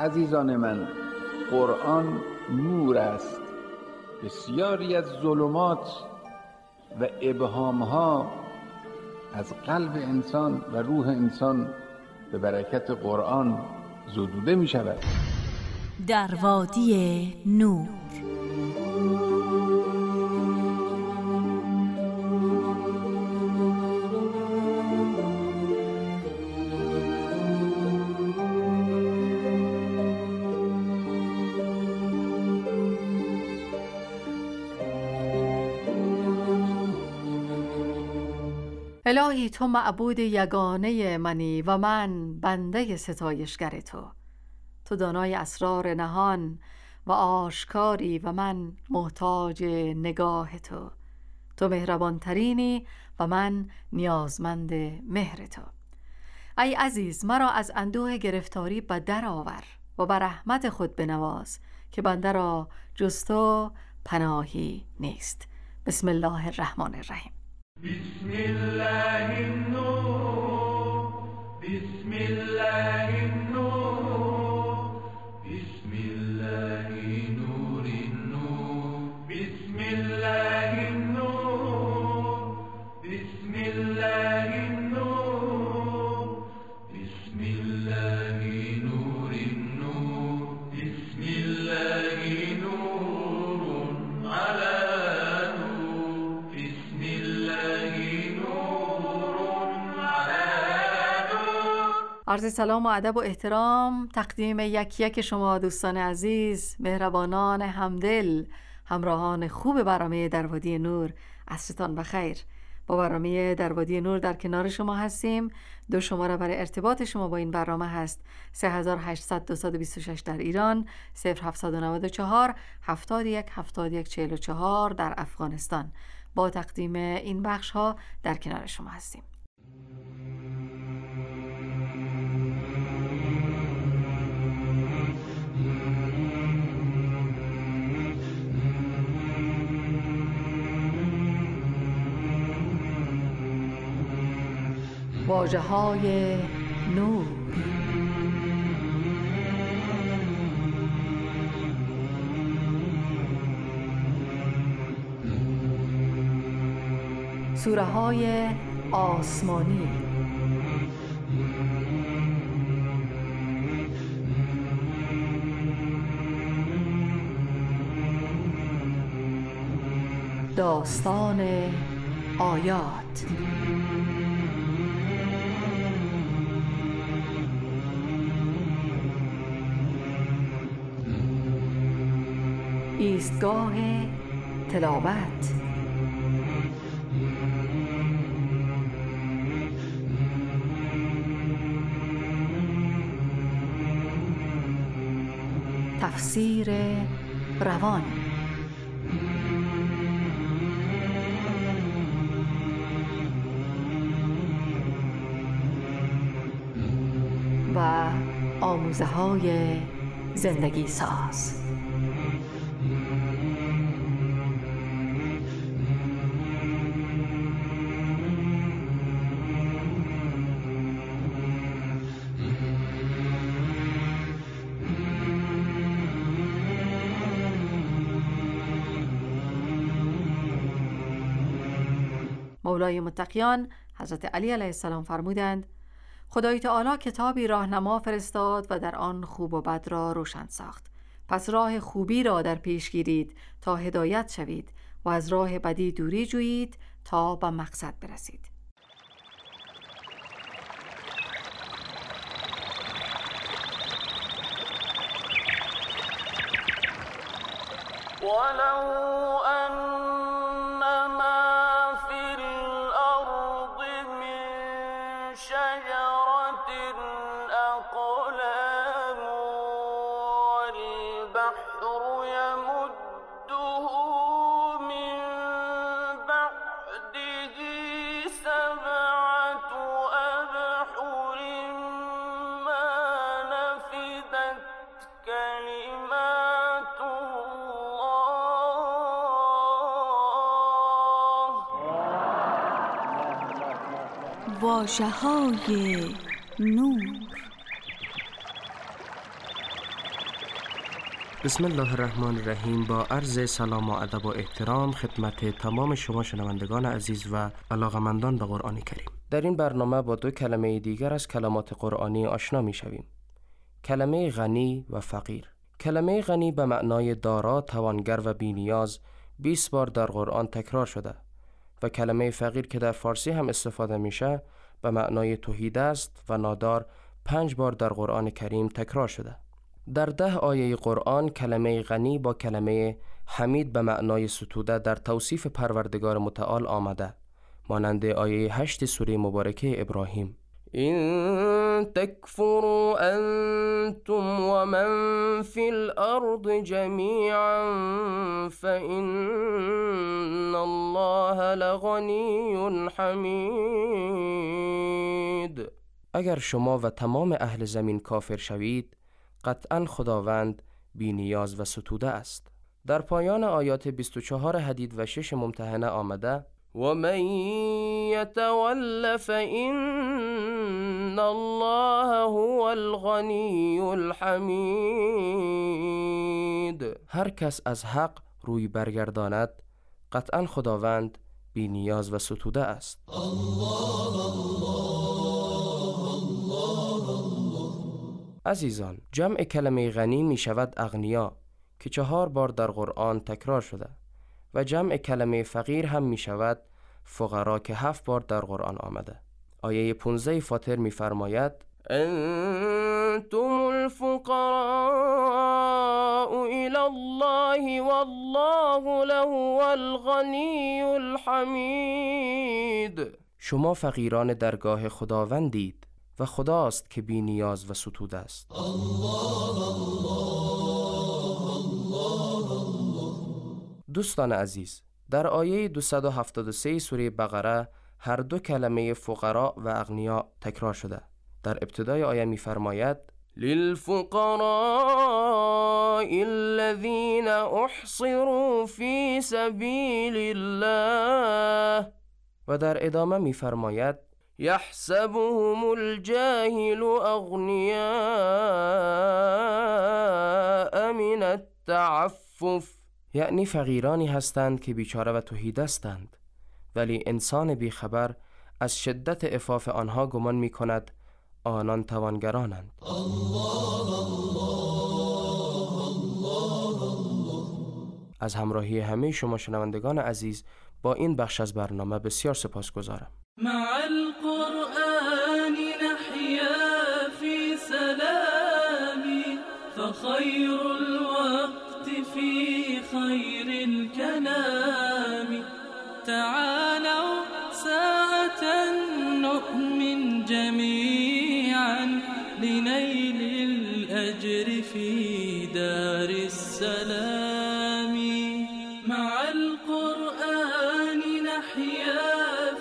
عزیزان من، قرآن نور است. بسیاری از ظلمات و ابهامها از قلب انسان و روح انسان به برکت قرآن زدوده می شود. در وادی نور. الهی تو معبود یگانه منی و من بنده ستایشگر تو. تو دانای اسرار نهان و آشکاری و من محتاج نگاه تو. تو مهربانترینی و من نیازمند مهر تو. ای عزیز، مرا از اندوه گرفتاری به در آور و بر رحمت خود بنواز که بنده را جز تو پناهی نیست. بسم الله الرحمن الرحیم. بسم الله النور، بسم الله النور، بسم الله نور النور، بسم الله النور، بسم الله النور، بسم الله نور النور، بسم الله نور على عرض سلام و ادب و احترام تقدیم یک شما دوستان عزیز، مهربانان همدل، همراهان خوب برنامه در وادی نور. عصرتان بخیر. با برنامه در وادی نور در کنار شما هستیم. 2 شماره برای ارتباط شما با این برنامه هست: 3800-226 در ایران، 0794-71-71-44 در افغانستان. با تقدیم این بخش ها در کنار شما هستیم. واژه‌های نور. سوره‌های آسمانی. داستان آیات. ایستگاه تلاوت. تفسیر روان. و آموزه‌های زندگی ساز. مولای متقیان حضرت علی علیه السلام فرمودند: خدای تعالی کتابی راهنما فرستاد و در آن خوب و بد را روشن ساخت. پس راه خوبی را در پیش گیرید تا هدایت شوید و از راه بدی دوری جویید تا به مقصد برسید. ولو أنما في الأرض من شجرة أقلام والبحر يمده من بعده 7 أبحر ما نفدت كلمات واژه‌های نور. بسم الله الرحمن الرحیم. با عرض سلام و ادب و احترام خدمت تمام شما شنوندگان عزیز و علاقمندان به قرآن کریم. در این برنامه با دو کلمه دیگر از کلمات قرآنی آشنا می شویم. کلمه غنی و فقیر. کلمه غنی به معنای دارا، توانگر و بی‌نیاز 20 بار در قرآن تکرار شده و کلمه فقیر که در فارسی هم استفاده میشه به معنای تهیدست و نادار 5 بار در قرآن کریم تکرار شده. در 10 آیه قرآن کلمه غنی با کلمه حمید به معنای ستوده در توصیف پروردگار متعال آمده، مانند آیه 8 سوره مبارکه ابراهیم: این تکفروا انتم و من فی الارض جمیعا فإن الله لغنی حمید. اگر شما و تمام اهل زمین کافر شوید، قطعاً خداوند بی نیاز و ستوده است. در پایان آیات 24 حدید و 6 ممتحنه آمده: و من یتول فإن الله هو الغنی الحمید. هر کس از حق روی برگرداند، قطعاً خداوند بی نیاز و ستوده است. عزیزان، جمع کلمه غنی می شود اغنیا که 4 بار در قرآن تکرار شده و جمع کلمه فقیر هم می شود فقرا که 7 بار در قرآن آمده. آیه 15 فاطر می فرماید: انتم الفقراء الی الله والله له الغنی الحمید. شما فقیران درگاه خداوندید و خداست که بی نیاز و ستوده است. دوستان عزیز، در آیه 273 سوره بقره هر دو کلمه فقراء و اغنیا تکرار شده. در ابتدای آیه می فرماید: للفقراء الذين احصروا في سبيل الله، و در ادامه می فرماید: یحسبهم الجاهل اغنیاء من التعفف، یعنی فقیرانی هستند که بیچاره و تهیدستند، ولی انسان بیخبر از شدت عفاف آنها گمان می کند آنان توانگرانند. از همراهی همه شما شنوندگان عزیز با این بخش از برنامه بسیار سپاسگزارم. مع القرآن نحيا في سلام فخير الوقت في خير الكلام تعالوا ساعة نؤمن جميعا لنيل الأجر في دار السلام. مع القرآن نحيا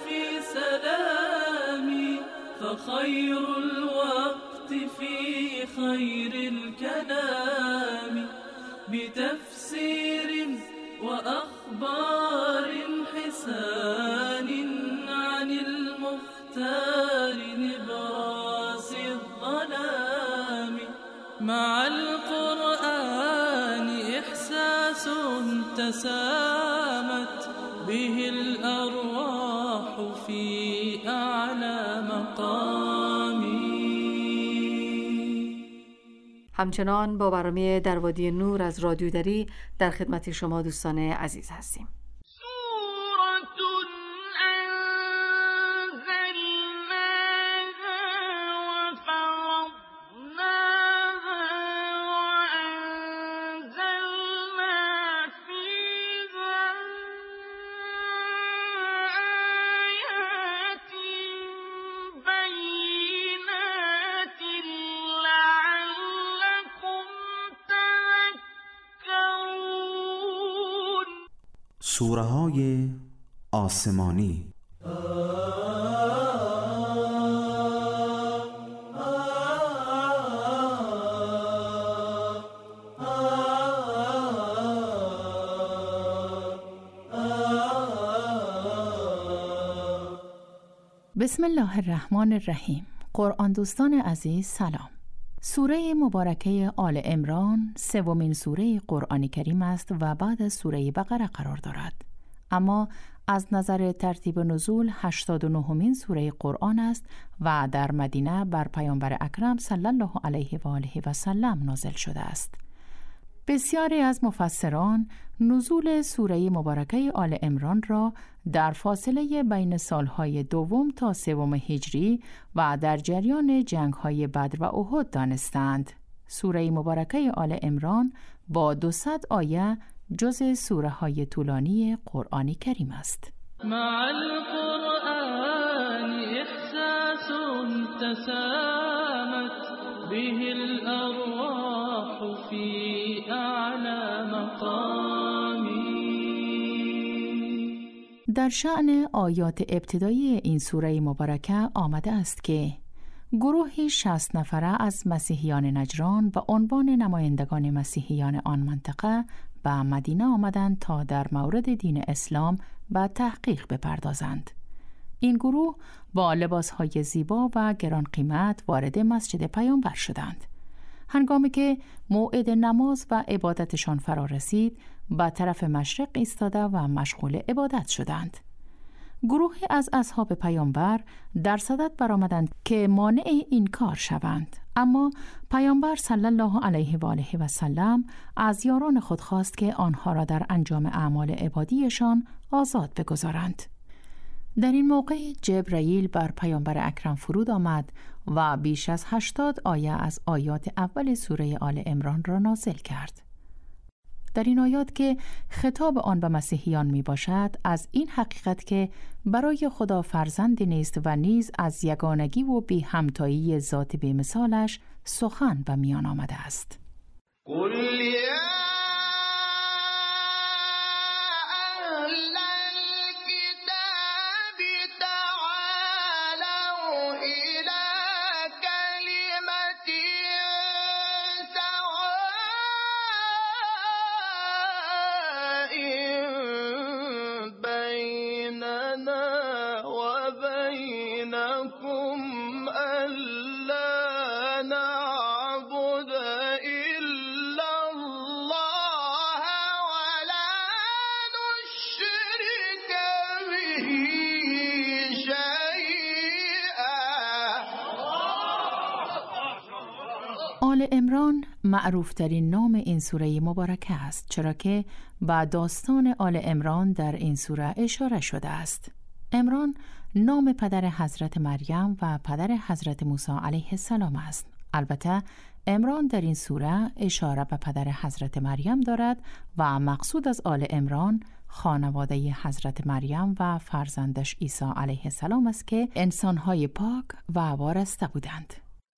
خير الوقت في خير الكلام بتفسير وأخبار حسان عن المختار نبراس الظلام. مع القرآن إحساس تسامت به الأرواح في أعلى مقامی. همچنان با برنامه در وادی نور از رادیو دری در خدمت شما دوستان عزیز هستیم. سوره‌های آسمانی. بسم الله الرحمن الرحیم. قرآن دوستان عزیز سلام. سوره مبارکه آل عمران سومین سوره قرآن کریم است و بعد از سوره بقره قرار دارد. اما از نظر ترتیب نزول 89مین سوره قرآن است و در مدینه بر پیامبر اکرم صلی الله علیه و آله و سلم نازل شده است. بسیاری از مفسران نزول سوره مبارکه آل عمران را در فاصله بین سالهای دوم تا سوم هجری و در جریان جنگ‌های بدر و احد دانستند. سوره مبارکه آل عمران با 200 آیه جز سوره‌های طولانی قرآن کریم است. مع القرآن احساس تسامت به الارواح فی اعلی مقامی. در شأن آیات ابتدایی این سوره مبارکه آمده است که گروهی 60 نفره از مسیحیان نجران به عنوان نمایندگان مسیحیان آن منطقه به مدینه آمدند تا در مورد دین اسلام به تحقیق بپردازند. این گروه با لباسهای زیبا و گران قیمت وارد مسجد پیامبر شدند. هنگامی که موعد نماز و عبادتشان فرا رسید، به طرف مشرق ایستاده و مشغول عبادت شدند. گروهی از اصحاب پیامبر در صدد برآمدند که مانع این کار شوند، اما پیامبر صلی الله علیه و آله و سلم از یاران خود خواست که آنها را در انجام اعمال عبادیشان آزاد بگذارند. در این موقع جبرئیل بر پیامبر اکرم فرود آمد و بیش از 80 آیه از آیات اول سوره آل عمران را نازل کرد. در این آیات که خطاب آن به مسیحیان می باشد، از این حقیقت که برای خدا فرزند نیست و نیز از یگانگی و بی همتایی ذات بی مثالش سخن به میان آمده است. آل عمران معروفترین نام این سوره مبارکه است، چرا که با داستان آل عمران در این سوره اشاره شده است. عمران نام پدر حضرت مریم و پدر حضرت موسی علیه السلام است. البته عمران در این سوره اشاره به پدر حضرت مریم دارد و مقصود از آل عمران خانواده حضرت مریم و فرزندش عیسی علیه السلام است که انسان‌های پاک و وارسته بودند.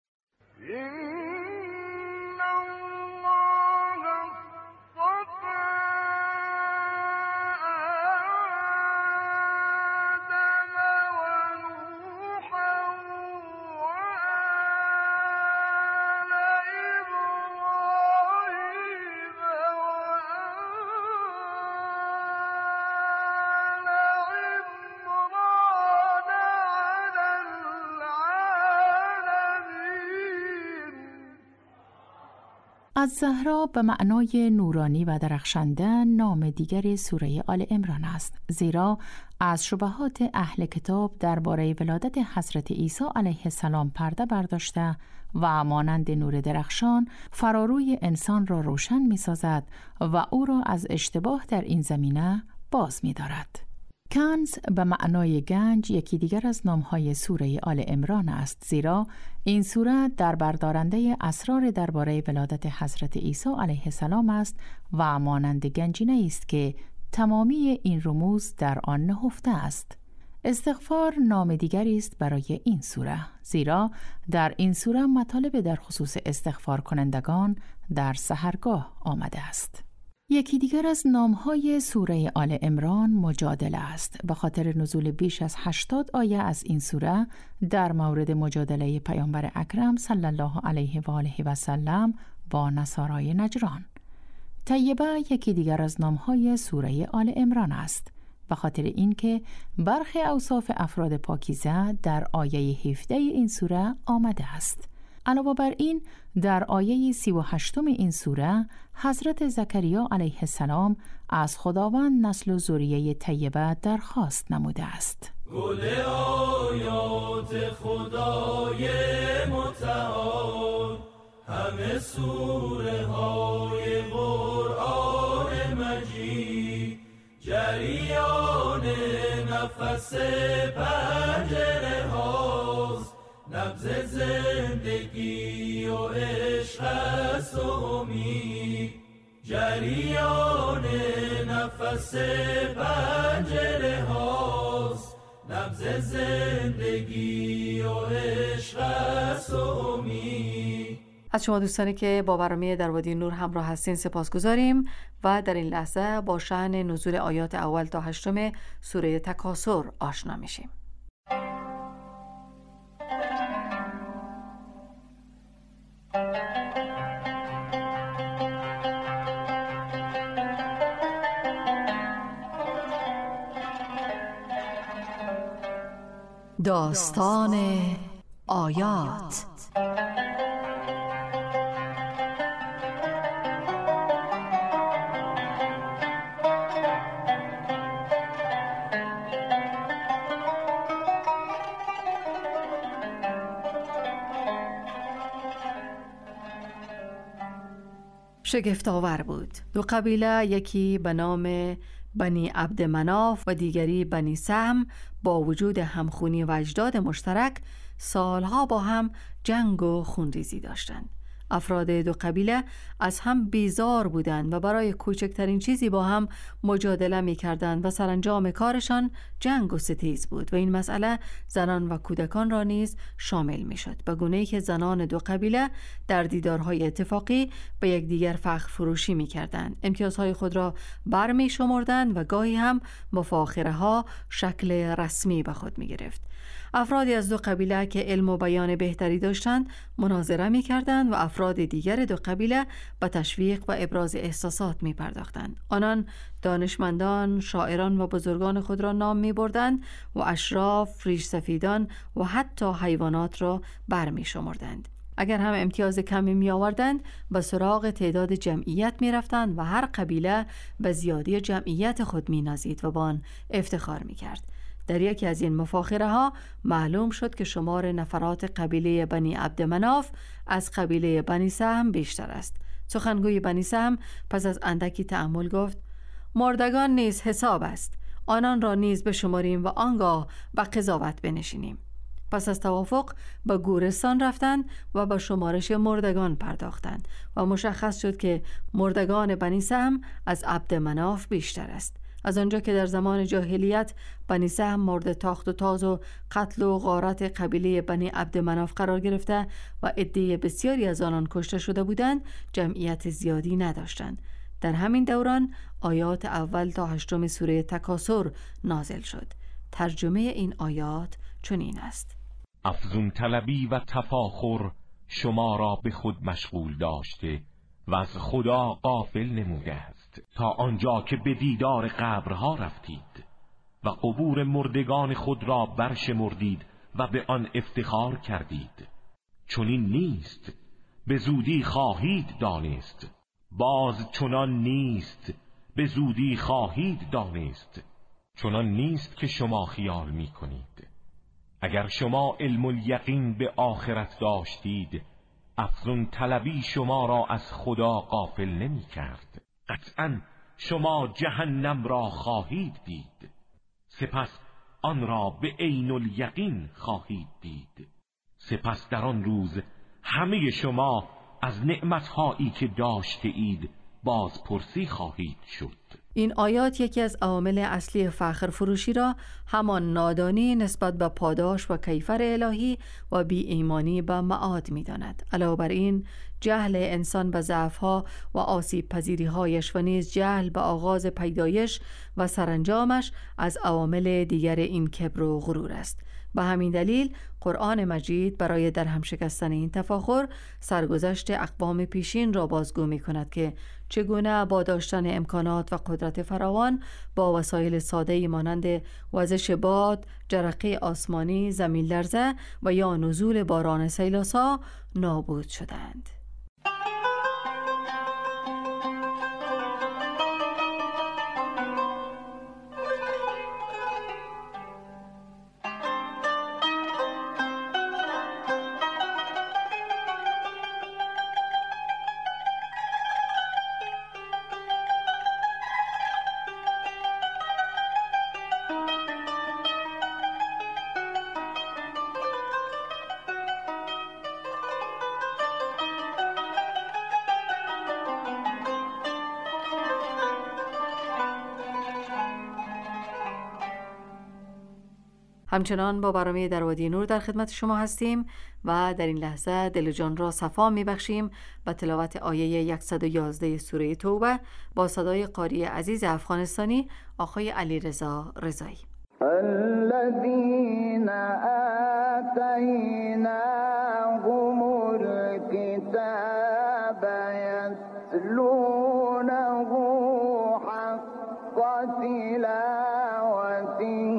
از زهرا به معنای نورانی و درخشنده نام دیگر سوره آل عمران است، زیرا از شبهات اهل کتاب درباره ولادت حضرت عیسی علیه السلام پرده برداشته و مانند نور درخشان فراروی انسان را روشن می سازد و او را از اشتباه در این زمینه باز می دارد. کنز به معنای گنج یکی دیگر از نامهای سوره آل عمران است، زیرا این سوره در بردارنده اسرار درباره ولادت حضرت عیسی علیه السلام است و مانند گنجینه است که تمامی این رموز در آن نهفته است. استغفار نام دیگری است برای این سوره، زیرا در این سوره مطالب در خصوص استغفار کنندگان در سحرگاه آمده است. یکی دیگر از نامهای سوره آل عمران مجادله است، به خاطر نزول بیش از 80 آیه از این سوره در مورد مجادله پیامبر اکرم صلی الله علیه و آله و سلم با نصارای نجران. طیبه یکی دیگر از نامهای سوره آل عمران است، به خاطر اینکه برخی اوصاف افراد پاکیزه در آیه 17 این سوره آمده است. علاوه بر این در آیه 38 این سوره حضرت زکریا علیه السلام از خداوند نسل و ذریه طیبه درخواست نموده است. گل آیات خدای متعال، همه سوره های قرآن مجید، جریان نفس پنجره هاست، نبض زندگی و عشق است و امید، جریان نفس پنجره هاست، نبض زندگی و عشق است و امید. از شما دوستانی که با برنامه در وادی نور همراه هستین سپاسگزاریم و در این لحظه با شأن نزول آیات اول تا 8 سوره تکاثر آشنا میشیم. داستان آیات. شگفت‌آور بود. دو قبیله، یکی به نام بنی عبدمناف و دیگری بنی سهم، با وجود همخونی و اجداد مشترک سالها با هم جنگ و خونریزی داشتند. افراد دو قبیله از هم بیزار بودند و برای کوچکترین چیزی با هم مجادله می کردند و سرانجام کارشان جنگ و ستیز بود و این مسئله زنان و کودکان را نیز شامل می شد، به گونه‌ای که زنان دو قبیله در دیدارهای اتفاقی به یکدیگر فخر فروشی می کردند، امتیازهای خود را برمی شمردند و گاهی هم مفاخره ها شکل رسمی به خود می گرفت. افرادی از دو قبیله که علم و بیان بهتری داشتند مناظره می کردند و افراد دیگر دو قبیله به تشویق و ابراز احساسات می پرداختند. آنان دانشمندان، شاعران و بزرگان خود را نام می بردند و اشراف، ریش سفیدان و حتی حیوانات را برمی شمردند. اگر هم امتیاز کمی می آوردند به سراغ تعداد جمعیت می رفتند و هر قبیله به زیادی جمعیت خود می نازید و با آن افتخار می کرد. در یکی از این مفاخره ها معلوم شد که شمار نفرات قبیله بنی عبدمناف از قبیله بنی سهم بیشتر است. سخنگوی بنی سهم پس از اندکی تأمل گفت: مردگان نیز حساب است، آنان را نیز بشماریم و آنگاه به قضاوت بنشینیم. پس از توافق به گورستان رفتند و به شمارش مردگان پرداختند و مشخص شد که مردگان بنی سهم از عبدمناف بیشتر است. از آنجا که در زمان جاهلیت بنی سهم مورد تاخت و تاز و قتل و غارت قبیله بنی عبدمناف قرار گرفته و عده بسیاری از آنان کشته شده بودند، جمعیت زیادی نداشتند. در همین دوران آیات اول تا 8 سوره تکاثر نازل شد. ترجمه این آیات چنین است: افزون طلبی و تفاخر شما را به خود مشغول داشته و از خدا غافل نموده است، تا آنجا که به دیدار قبرها رفتید و قبور مردگان خود را برشمردید و به آن افتخار کردید. چنین نیست، به زودی خواهید دانست. باز چنان نیست، به زودی خواهید دانست. چنان نیست که شما خیال می کنید. اگر شما علم الیقین به آخرت داشتید، افزون طلبی شما را از خدا غافل نمی کرد. قطعاً شما جهنم را خواهید دید، سپس آن را به عین الیقین خواهید دید. سپس در آن روز همه شما از نعمتهایی که داشته اید بازپرسی خواهید شد. این آیات یکی از عوامل اصلی فخر فروشی را همان نادانی نسبت به پاداش و کیفر الهی و بی ایمانی به معاد می داند. علاوه بر این جهل انسان به ضعف‌ها و آسیب پذیری‌هایش و نیز جهل به آغاز پیدایش و سرانجامش از عوامل دیگر این کبر و غرور است. به همین دلیل قرآن مجید برای درهم شکستن این تفاخر سرگذشت اقوام پیشین را بازگو می کند که چگونه با داشتن امکانات و قدرت فراوان با وسایل ساده‌ای مانند وزش باد، جرقه آسمانی، زمین لرزه و یا نزول باران سیلاسا نابود شدند. همچنان با برنامه در وادی نور در خدمت شما هستیم و در این لحظه دل و جان را صفا می‌بخشیم با تلاوت آیه 111 سوره توبه با صدای قاری عزیز افغانستانی آقای علیرضا رضایی. الذين آتيناهم الكتاب يتلونه حق تلاوته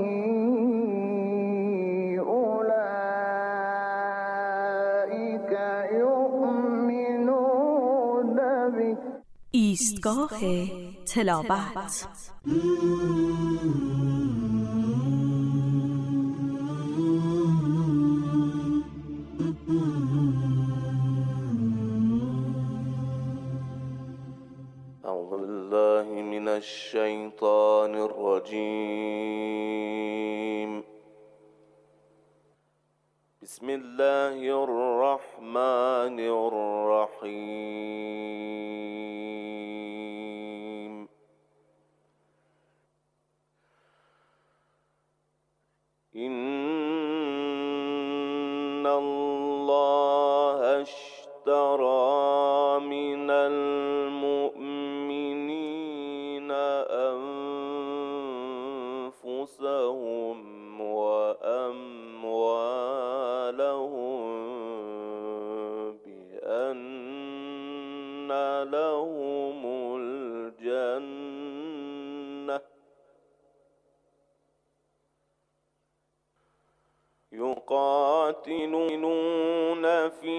ایستگاه تلاوت. اعوذ بالله من الشیطان الرجیم. بسم الله الرحمن الرحیم. إن الله اشترى من المؤمنين أنفسهم وأموالهم بأن لهم الجنة يقاتلون في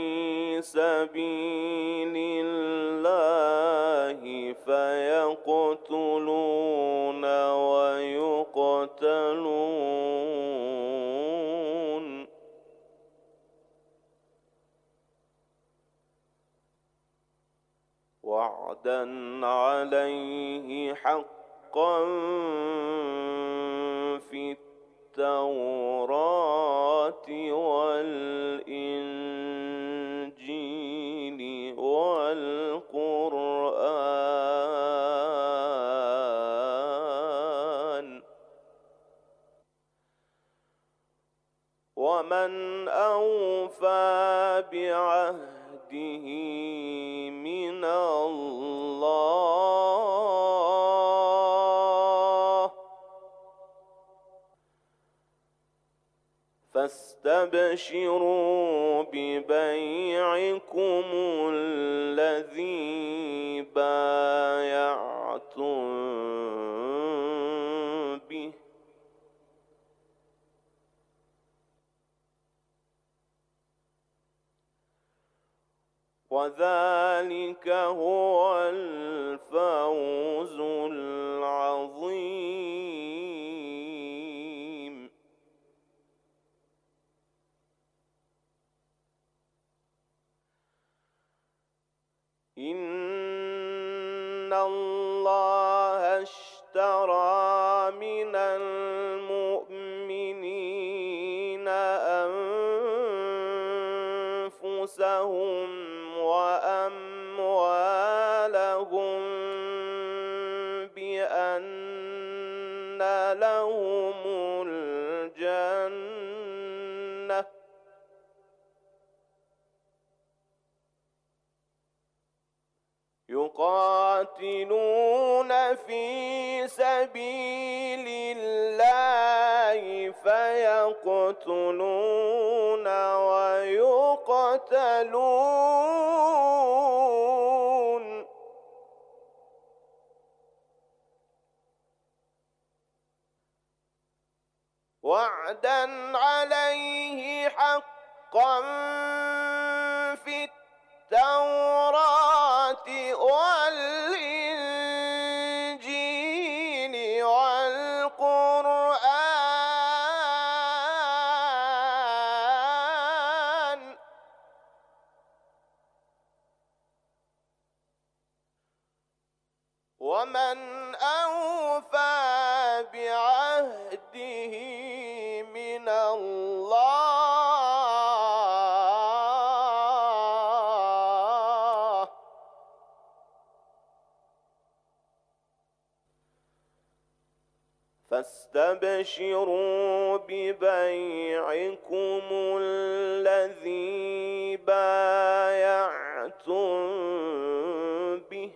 سبيل الله فيقتلون ويقتلون وعدا عليه حقا في التوراة والإنجيل والقرآن ومن أوفى بعهده من الله فاستبشروا ببيعكم الذي بايعتم به وذلك هو الفوز العظيم. إن الله اشترى من المؤمنين أنفسهم وأموالهم بأن لهم الجنة يقاتلون في سبيل الله فيقتلون يقتلون ويقتلون وعدا عليه حقا في التوراة والإنجيل والقرآن ومن أوفى بعهده من الله فاستبشروا ببيعكم الذي بايعتم به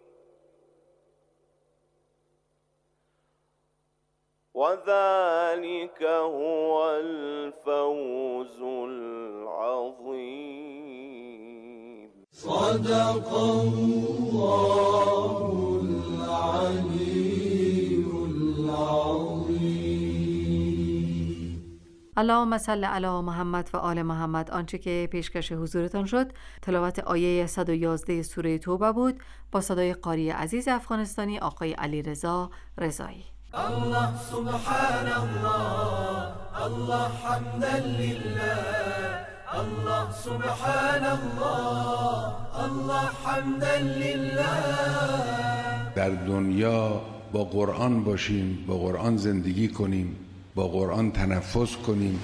وذلك هو الفوز العظيم. صدق الله العلي العظيم. اللهم صل علی محمد و آل محمد. آنچه که پیشکش حضورتان شد تلاوت آیه 111 سوره توبه بود با صدای قاری عزیز افغانستانی آقای علیرضا رضایی. الله سبحان الله الله حمدا لله الله سبحان الله الله حمدا لله. در دنیا با قرآن باشیم، با قرآن زندگی کنیم، با قرآن تنفس کنیم.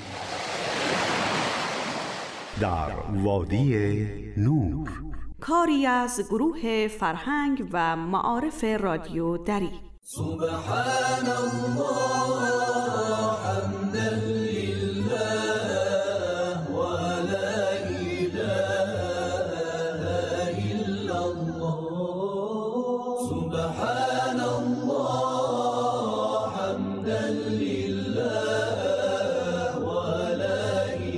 در وادی نور، کاری از گروه فرهنگ و معارف رادیو دری. سبحان الله حمدا لله و لا اله الا الله. سبحان الله حمدا لله و لا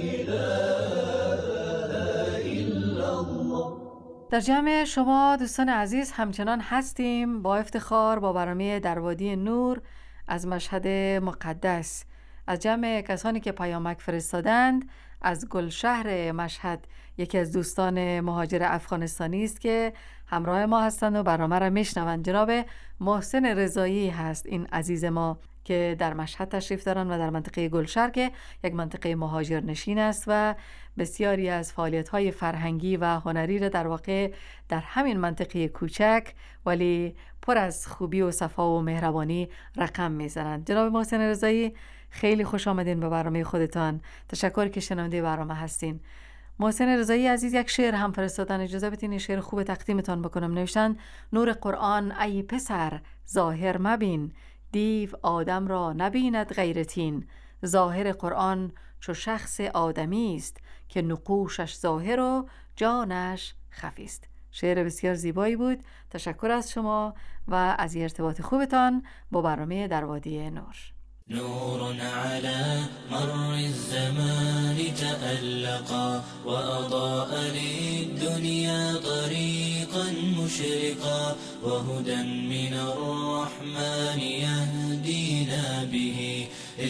اله الا الله. در جمع شما دوستان عزیز همچنان هستیم با افتخار با برنامه در وادی نور از مشهد مقدس، از جمع کسانی که پیامک فرستادند. از گلشهر مشهد یکی از دوستان مهاجر افغانستانی است که همراه ما هستند و برنامه را میشنوند. جناب محسن رضایی هست این عزیز ما که در مشهد تشریف دارند و در منطقه گلشهر که یک منطقه مهاجر نشین است و بسیاری از فعالیت‌های فرهنگی و هنری را در واقع در همین منطقه کوچک ولی پر از خوبی و صفا و مهربانی رقم میزنند. جناب محسن رضایی خیلی خوش آمدین به برنامه خودتان. تشکر که شنونده برنامه هستین. محسن رضایی عزیز یک شعر هم فرستادن، اجازه بدین شعر خوب تقدیمتان بکنم. نوشتن: نور قرآن ای پسر ظاهر مبین، دیو آدم را نبیند غیرتین. ظاهر قرآن چو شخص آدمی است، که نقوشش ظاهر و جانش خفی است. شعر بسیار زیبایی بود. تشکر از شما و از ارتباط خوبتان با برنامه در وادی نور. نور على مر الزمان تألقا وأضاء للدنيا طريقا مشرقا وهدى من الرحمن يهدينا به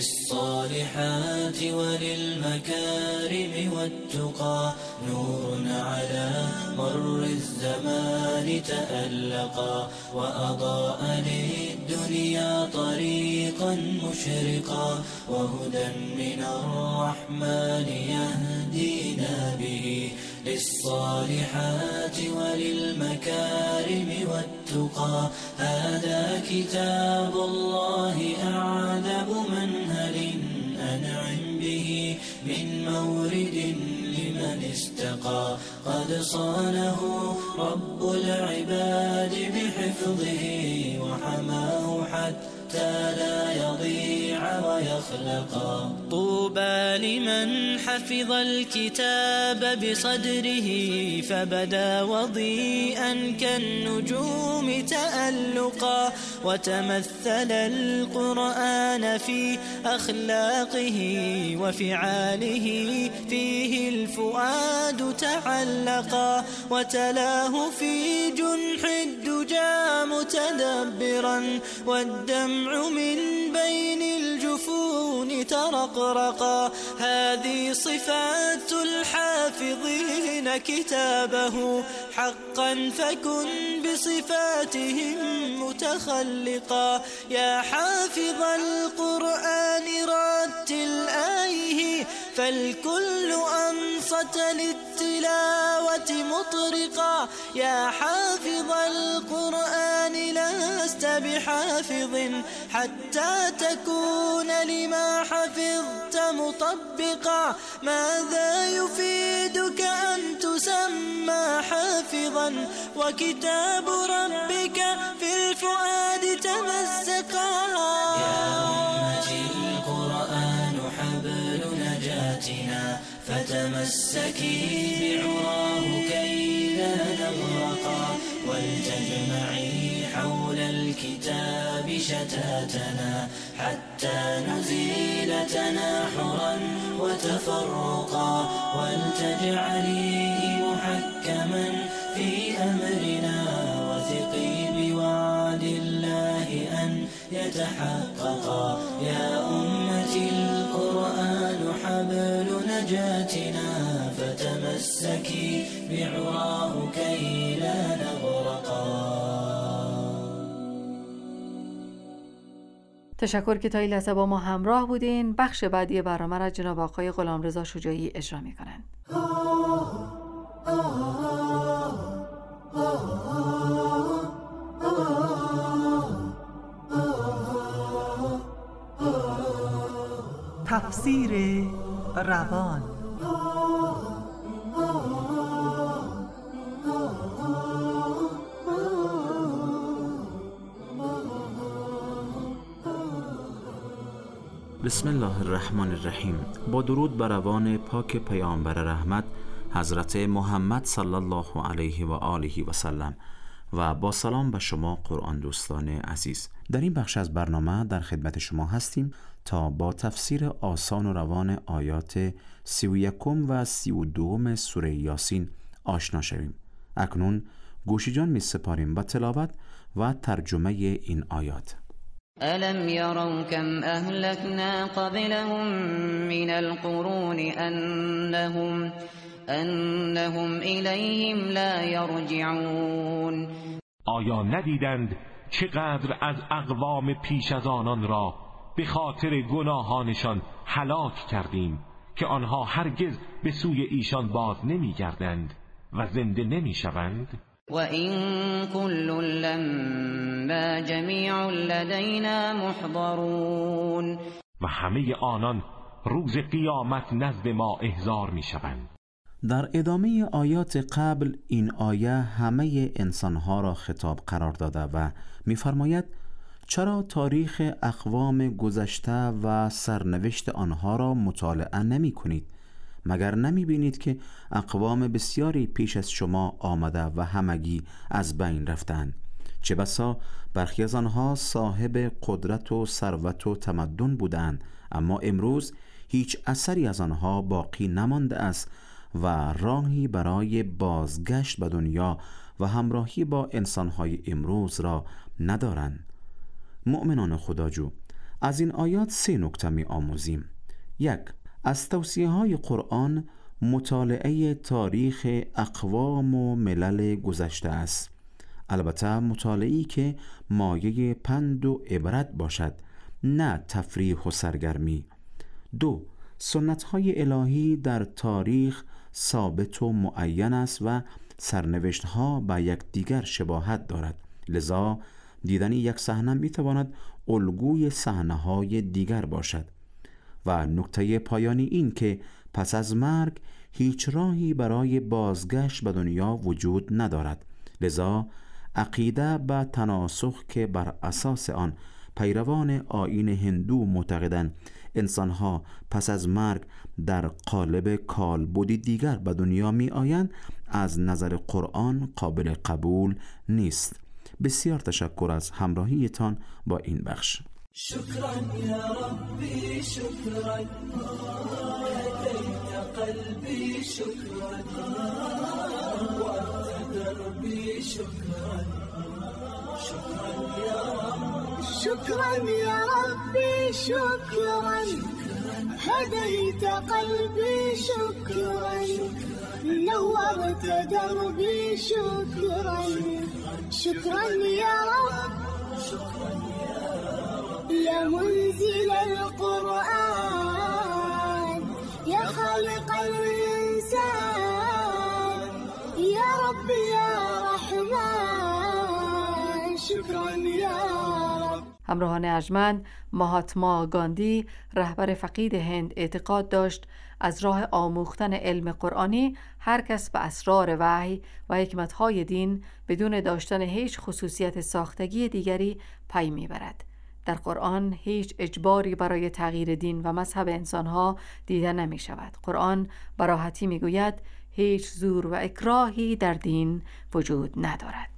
للصالحات وللمكارم والتقى. نور على مر الزمان تألقا وأضاء للدنيا طريقا مشرقا وهدى من الرحمن يهدينا به للصالحات وللمكارم والتقى. هذا كتاب الله أعذب منهل أنعم به من مورد لمن استقى. قد صانه رب العباد بحفظه وحماه حتى حتى لا يضيع ويخلقا طوبى لمن حفظ الكتاب بصدره فبدا وضيئا كالنجوم تألقا وتمثل القرآن في أخلاقه وفعاله فيه الفؤاد تعلقا وتلاه في جنح الدجى متدبرا والدمع من بين الجفون ترقرقا هذه صفات الحافظين كتابه حقا فكن بصفاتهم متخلقا يا حافظ القرآن رتل آيه فالكل أنصت للتلاوة مطرقا يا حافظ القرآن لست بحافظ حتى تكون لما حفظت مطبقا ماذا يفيدك أن تسمى حافظا وكتاب ربك في الفؤاد تمزقا يا أمتي القرآن حبل نجاتنا فتمسكي بعراه كي لا نغرقا ولتجمعي حول الكتاب شتاتنا حتى نزيل تناحرا وتفرقا ولتجعليه محكما في أمرنا وثقي بوعد الله أن يتحققا يا أمتي القرآن حبل نجاتنا فتمسكي بعراه كي لا نغرقا. تشکر که تا این لحظه با ما همراه بودین. بخش بعدی برنامه را جناب آقای غلامرضا شجاعی اجرا می‌کنند. تفسیر روان. بسم الله الرحمن الرحیم. با درود بر روان پاک پیامبر رحمت حضرت محمد صلی الله علیه و آله و سلم و با سلام به شما قرآن دوستان عزیز. در این بخش از برنامه در خدمت شما هستیم تا با تفسیر آسان و روان آیات 31 و 32 سوره یاسین آشنا شویم. اکنون گوش جان می سپاریم با تلاوت و ترجمه این آیات. ألم يروا كم أهلكنا قبلهم من القرون أنهم إليهم لا يرجعون. آیا ندیدند چقدر از اقوام پیش از آنان را به خاطر گناهانشان هلاک کردیم که آنها هرگز به سوی ایشان باز نمیگردند و زنده نمیشوند؟ وَإِن كُلٌّ لَّمَّا جَمِيعٌ لَّدَيْنَا مُحْضَرُونَ. و همه آنان روز قیامت نزد ما احضار میشوند. در ادامه آیات قبل این آیه همه انسانها را خطاب قرار داده و می‌فرماید چرا تاریخ اقوام گذشته و سرنوشت آنها را مطالعه نمی کنید؟ مگر نمی بینید که اقوام بسیاری پیش از شما آمده و همگی از بین رفتند؟ چه بسا برخی از آنها صاحب قدرت و ثروت و تمدن بودند، اما امروز هیچ اثری از آنها باقی نمانده است و راهی برای بازگشت به دنیا و همراهی با انسانهای امروز را ندارند. مؤمنان خداجو، از این آیات 3 نکته می آموزیم. 1. از توصیه های قرآن مطالعه تاریخ اقوام و ملل گذشته است، البته مطالعه‌ای که مایه پند و عبرت باشد، نه تفریح و سرگرمی. 2. سنت های الهی در تاریخ ثابت و معین است و سرنوشت ها به یکدیگر شباهت دارد، لذا دیدن یک صحنه می تواند الگوی صحنه های دیگر باشد. و نکته پایانی این که پس از مرگ هیچ راهی برای بازگشت به دنیا وجود ندارد، لذا عقیده به تناسخ که بر اساس آن پیروان آیین هندو معتقدند انسانها پس از مرگ در قالب کالبدی دیگر به دنیا می آیند، از نظر قرآن قابل قبول نیست. بسیار تشکر از همراهیتان با این بخش. شكرا يا ربي شكرا هديت قلبي شكرا وأنت دربي شكرا شكرا يا رب شكرا يا ربي شكرا هديت قلبي شكرا نورت دربي شكرا شكرا يا رب يا منزل القرآن يا خالق الإنسان يا رب يا رحمن شكرا يا رب. همراهان ارجمند، ماهاتما گاندی رهبر فقید هند اعتقاد داشت از راه آموختن علم قرآنی هر کس به اسرار وحی و حکمتهای دین بدون داشتن هیچ خصوصیت ساختگی دیگری پی میبرد. در قرآن هیچ اجباری برای تغییر دین و مذهب انسانها دیده نمی شود. قرآن به راحتی می گوید هیچ زور و اکراهی در دین وجود ندارد.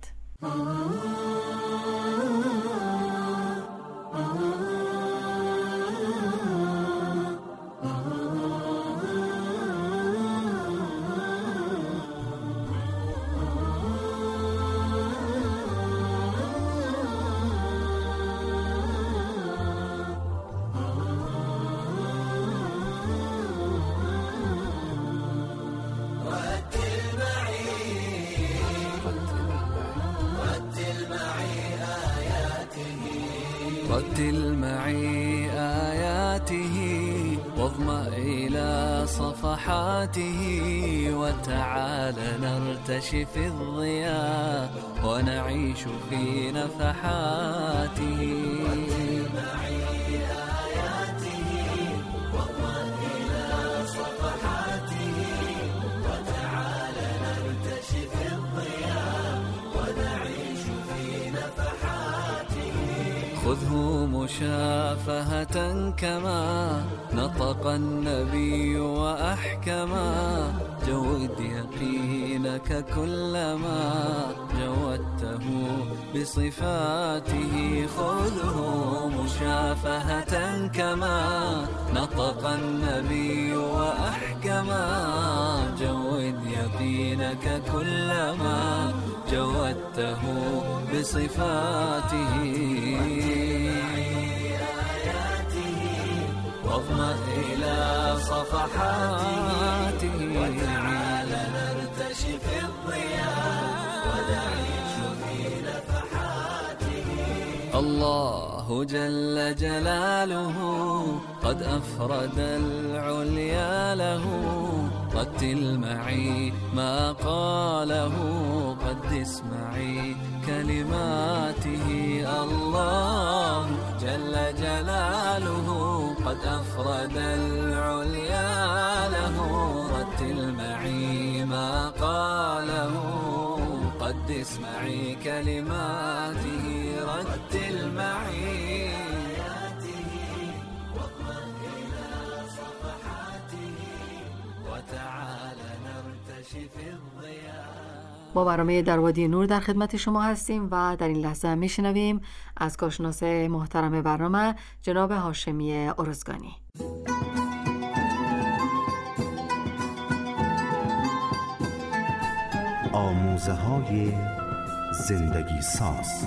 رتل معي آياته واضمأ إلى صفحاته وتعال نرتشي في الضياء ونعيش في نفحاته. رتل معي آياته واضمأ إلى صفحاته وتعال نرتشي في الضياء ونعيش في نفحاته. خذه مشافهة كما نطق النبي وأحكما جود يقينك كلما جودته بصفاته. خذه مشافهة كما نطق النبي وأحكما جود يقينك كلما جودته بصفاته. واضمأ إلى صفحاته وتعال نرتشي في الضياء ونعيش في نفحاته. الله جل جلاله قد أفرد العليا له رتل معي ما قاله قدس معي كلماته. الله جل جلاله قد أفرد العليا له رتل معي ما قاله قدس معي كلماته. رتل معي آياته واضمأ إلى صفحاته وتعال نرتشي في الضياء. با برنامه در وادی نور در خدمت شما هستیم و در این لحظه میشنویم از کارشناس محترم برنامه جناب هاشمی ارزگانی. آموزه‌های زندگی ساز.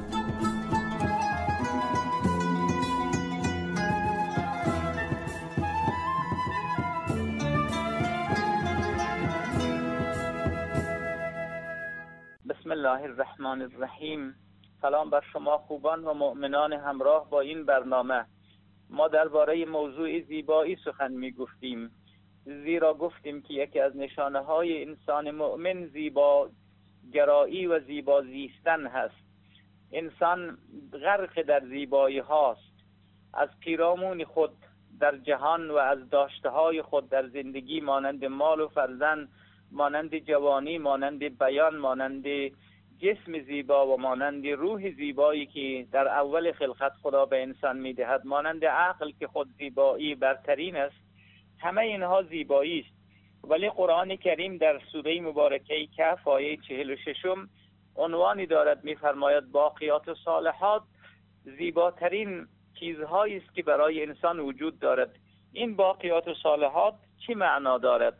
بسم الله الرحمن الرحیم. سلام بر شما خوبان و مؤمنان همراه با این برنامه. ما درباره موضوع زیبایی سخن می گفتیم، زیرا گفتیم که یکی از نشانه های انسان مؤمن زیبا گرایی و زیبا زیستن هست. انسان غرق در زیبایی هاست، از پیرامون خود در جهان و از داشته های خود در زندگی مانند مال و فرزند، مانند جوانی، مانند بیان، مانند جسم زیبا و مانند روح زیبایی که در اول خلقت خدا به انسان میدهد، مانند عقل که خود زیبایی برترین است، همه اینها زیبایی است. ولی قرآن کریم در سوره مبارکه کهف آیه 46 عنوانی دارد، می‌فرماید باقیات الصالحات زیباترین چیزهایی است که برای انسان وجود دارد. این باقیات الصالحات چی معنا دارد؟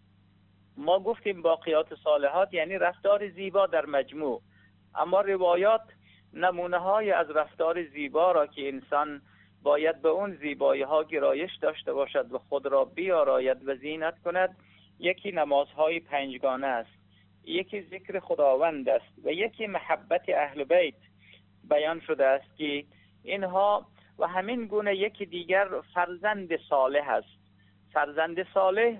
ما گفتیم باقیات الصالحات یعنی رفتار زیبا در مجموع، اما روایات نمونه های از رفتار زیبا را که انسان باید به اون زیبایی ها گرایش داشته باشد و خود را بیاراید و زینت کند، یکی نمازهای پنجگانه است، یکی ذکر خداوند است و یکی محبت اهل بیت بیان شده است که اینها و همین گونه یکی دیگر فرزند صالح است. فرزند صالح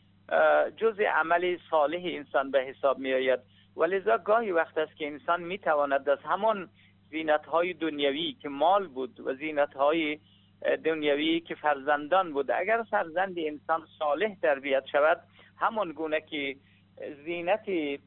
جز عمل صالح انسان به حساب می آید، ولذا گاهی وقت است که انسان می تواند از همان زینت‌های دنیوی که مال بود و زینت‌های دنیوی که فرزندان بود، اگر فرزند انسان صالح تربیت شود، همون گونه که زینت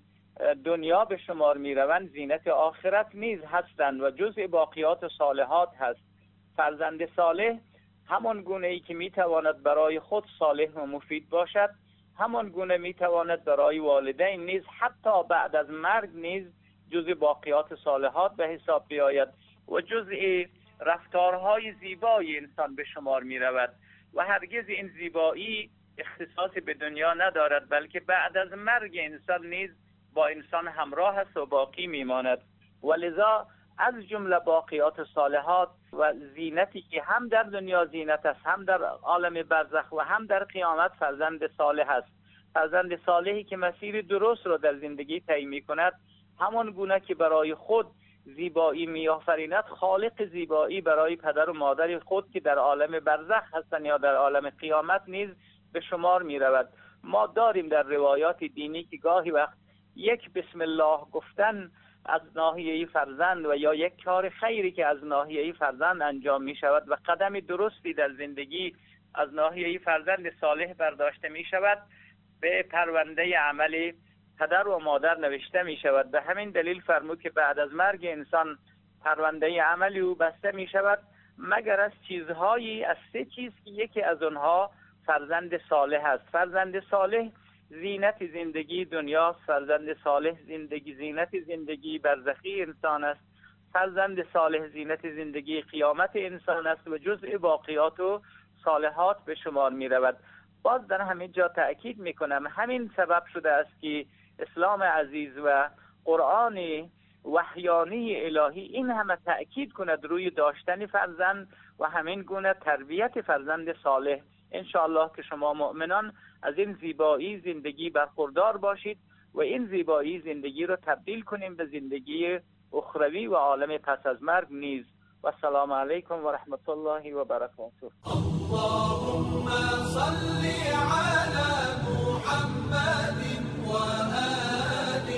دنیا به شمار می روند، زینت آخرت نیز هستند و جزء باقیات صالحات هست. فرزند صالح همون گونه ای که می تواند برای خود صالح و مفید باشد، همان گونه می تواند برای والدین نیز حتی بعد از مرگ نیز جزء باقیات صالحات به حساب بیاید و جزء رفتارهای زیبای انسان به شمار می رود و هرگز این زیبایی اختصاص به دنیا ندارد، بلکه بعد از مرگ انسان نیز با انسان همراه است و باقی می ماند. ولذا از جمله باقیات صالحات و زینتی که هم در دنیا زینت است، هم در عالم برزخ و هم در قیامت فرزند صالح است. فرزند صالحی که مسیر درست را در زندگی طی می‌کند، همان گونه که برای خود زیبایی می‌آفریند، خالق زیبایی برای پدر و مادر خود که در عالم برزخ هستند یا در عالم قیامت نیز به شمار می‌رود. ما داریم در روایات دینی که گاهی وقت یک بسم الله گفتن از ناحیه فرزند و یا یک کار خیری که از ناحیه فرزند انجام می شود و قدم درستی در زندگی از ناحیه فرزند صالح برداشته می شود، به پرونده عمل پدر و مادر نوشته می شود. به همین دلیل فرمود که بعد از مرگ انسان پرونده عملی او بسته می شود مگر از چیزهایی، از سه چیز که یکی از آنها فرزند صالح است. فرزند صالح زینت زندگی دنیا، فرزند صالح زینت زندگی برزخی انسان است، فرزند صالح زینت زندگی قیامت انسان است و جزء باقیات و صالحات به شمار می رود. باز در همین جا تأکید می کنم همین سبب شده است که اسلام عزیز و قرآن وحیانی الهی این همه تأکید کند روی داشتن فرزند و همین گونه تربیت فرزند صالح. انشاءالله که شما مؤمنان از این زیبایی زندگی برخوردار باشید و این زیبایی زندگی رو تبدیل کنیم به زندگی اخروی و عالم پس از مرگ نیز. و السلام علیکم و رحمت الله و برکاته. اللهم صل علی محمد و آل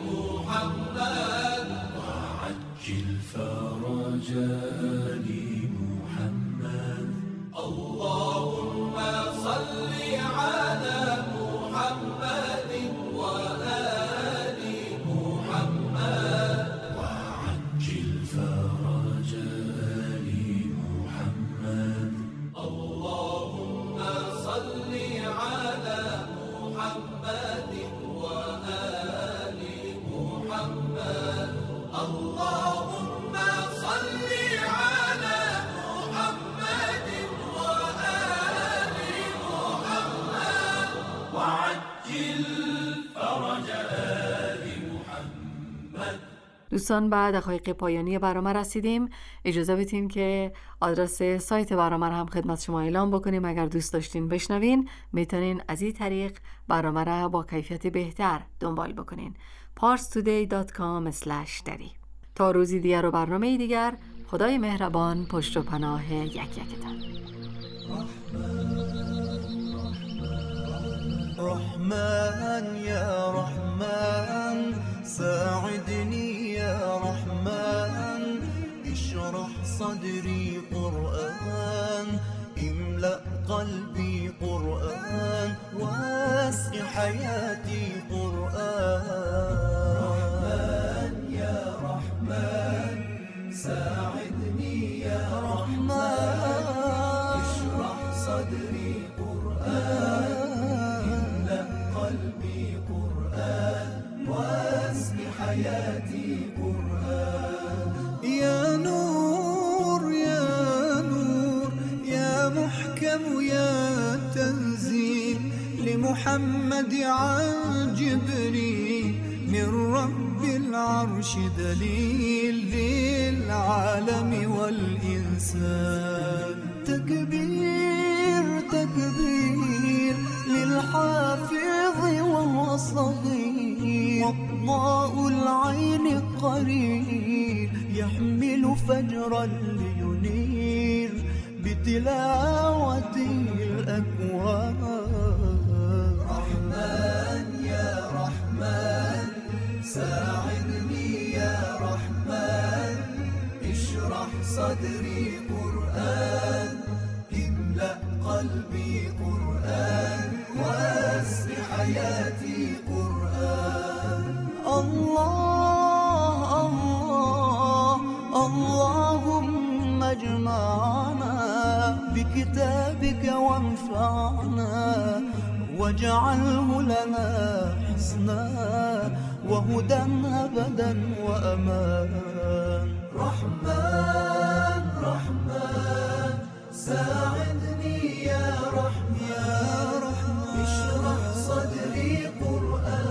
محمد وعجل فرج آل محمد. اللهم صل على محمد وآل محمد وعجل فرج آل محمد. اللهم صل على محمد وآل محمد. اللهم صل على محمد وآل محمد وعجل فرج آل محمد. دوستان، به دقایق پایانی برنامه رسیدیم. اجازه بدین که آدرس سایت برنامه هم خدمت شما اعلام بکنیم. اگر دوست داشتین بشنوین، میتونین از این طریق برنامه را با کیفیت بهتر دنبال بکنین. parstoday.com/dari. تا روزی دیگر و برنامه دیگر، خدای مهربان پشت و پناه یکتان. رحمن يا رحمن ساعدني يا رحمن اشرح صدري قرآن املأ قلبي قرآن واسق حياتي قرآن. رحمن يا صدري قرآن واسم حياتي قرآن. يا نور يا نور يا محكم يا تنزيل لمحمد عن جبريل من رب العرش دليل للعالم والإنسان. تكبير تكبير للحافظ وهو صغير وضاء العين قرير يحمل فجرا لينير بتلاوته الأكوان. رحمن يا رحمن ساعدني يا رحمن اشرح صدري قرآن املأ قلبي قرآن واسع حياتي قرآن. الله الله اللهم اجمعنا بكتابك وانفعنا واجعله لنا حسنا وهدى أبدا وأمان. رحمن رحمن ساعدني يا رحمن اشرح صدري قرآن